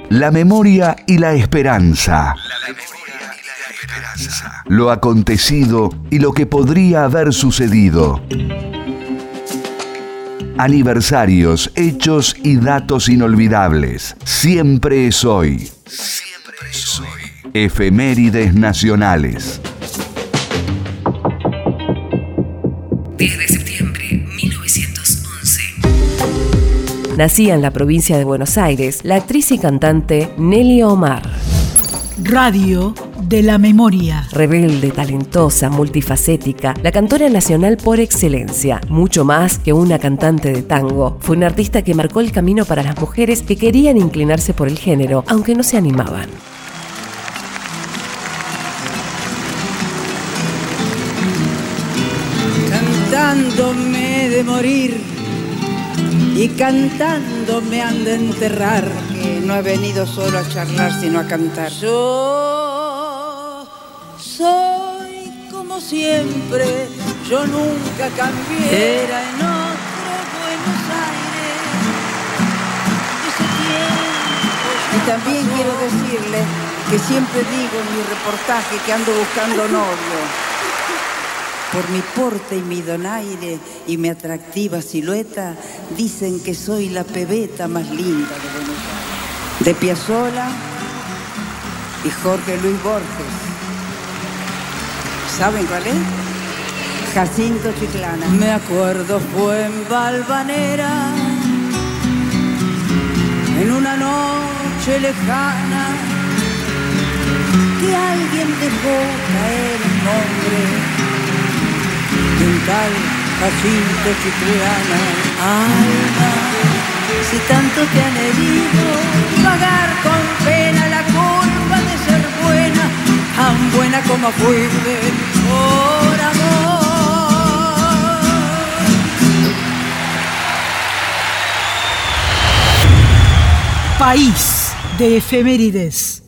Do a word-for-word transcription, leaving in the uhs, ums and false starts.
La memoria y la esperanza. La memoria y la esperanza. Lo acontecido y lo que podría haber sucedido. Aniversarios, hechos y datos inolvidables. Siempre es hoy. Siempre es hoy. Efemérides nacionales. diez de septiembre de mil novecientos once. Nacía en la provincia de Buenos Aires la actriz y cantante Nelly Omar. Radio de la memoria. Rebelde, talentosa, multifacética, la cantora nacional por excelencia. Mucho más que una cantante de tango. Fue una artista que marcó el camino para las mujeres que querían inclinarse por el género, aunque no se animaban. Cantándome de morir y cantando me han de enterrar, que no he venido solo a charlar sino a cantar. Yo soy como siempre, yo nunca cambié. Era en otro Buenos Aires ese tiempo. Y también quiero decirle que siempre digo en mi reportaje que ando buscando novio. Por mi porte y mi donaire y mi atractiva silueta, dicen que soy la pebeta más linda de Buenos Aires. De Piazzolla y Jorge Luis Borges. ¿Saben cuál es? Jacinto Chiclana. Me acuerdo, fue en Valvanera, en una noche lejana, que alguien dejó caer un nombre de un tal Jacinto Chiclana. Alma, si tanto te han herido, pagar con pena la culpa de ser buena, tan buena como fuiste por amor. País de efemérides.